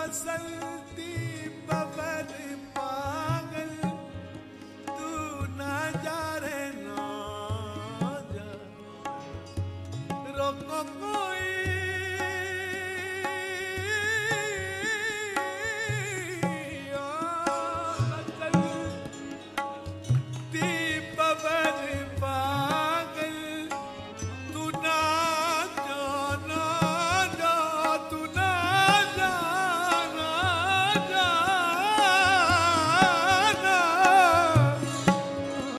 मसलती बबर पागल, तू ना जा रे ना जा, रोको